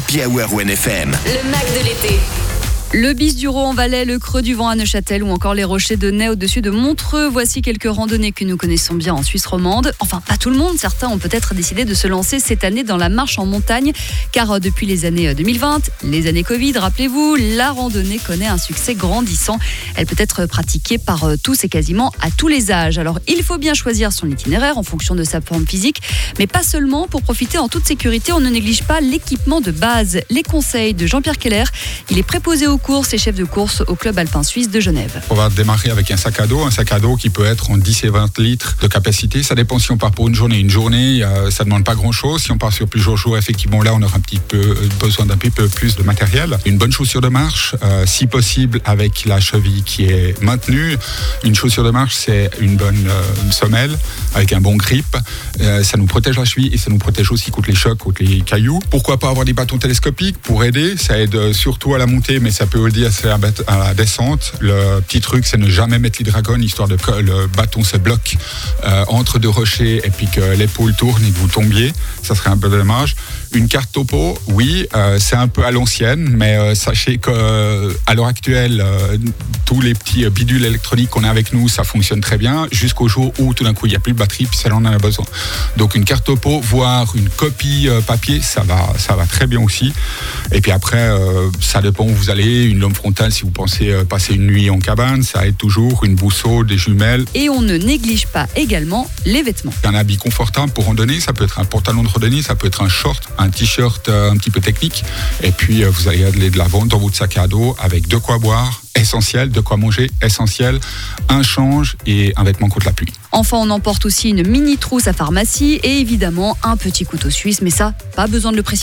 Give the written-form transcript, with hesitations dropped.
Happy Hour ONFM. Le Mac de l'été. Le Bis du Rô en Valais, le Creux du Vent à Neuchâtel ou encore les Rochers de Nez au-dessus de Montreux. Voici quelques randonnées que nous connaissons bien en Suisse romande. Enfin, pas tout le monde. Certains ont peut-être décidé de se lancer cette année dans la marche en montagne. Car depuis les années 2020, les années Covid, rappelez-vous, la randonnée connaît un succès grandissant. Elle peut être pratiquée par tous et quasiment à tous les âges. Alors, il faut bien choisir son itinéraire en fonction de sa forme physique. Mais pas seulement. Pour profiter en toute sécurité, on ne néglige pas l'équipement de base. Les conseils de Jean-Pierre Keller. Il est préposé aux courses et chef de course au Club Alpin Suisse de Genève. On va démarrer avec un sac à dos qui peut être en 10 et 20 litres de capacité. Ça dépend si on part pour une journée. Une journée, ça ne demande pas grand-chose. Si on part sur plusieurs jours, effectivement, là, on aura besoin d'un petit peu plus de matériel. Une bonne chaussure de marche, si possible, avec la cheville qui est maintenue. Une chaussure de marche, c'est une bonne semelle avec un bon grip. Ça nous protège la cheville et ça nous protège aussi contre les chocs, contre les cailloux. Pourquoi pas avoir des bâtons télescopiques pour aider? Ça aide surtout à la montée, mais ça peut aussi à la descente. Le petit truc, c'est ne jamais mettre l'hydragone, histoire de que le bâton se bloque entre deux rochers et puis que l'épaule tourne et que vous tombiez. Ça serait un peu dommage. Une carte topo, oui, c'est un peu à l'ancienne, mais sachez qu'à l'heure actuelle, tous les petits bidules électroniques qu'on a avec nous, ça fonctionne très bien, jusqu'au jour où tout d'un coup il n'y a plus de batterie, puis celle-là on en a besoin. Donc une carte topo, voire une copie papier, ça va très bien aussi. Et puis après, ça dépend où vous allez. Une lampe frontale, si vous pensez passer une nuit en cabane, ça aide toujours. Une boussole, des jumelles. Et on ne néglige pas également les vêtements. Un habit confortable pour randonner, ça peut être un pantalon de randonnée, ça peut être un short, un t-shirt un petit peu technique. Et puis vous allez aller de l'avant dans votre sac à dos avec de quoi boire, essentiel, de quoi manger, essentiel, un change et un vêtement contre la pluie. Enfin, on emporte aussi une mini trousse à pharmacie et évidemment un petit couteau suisse, mais ça, pas besoin de le préciser.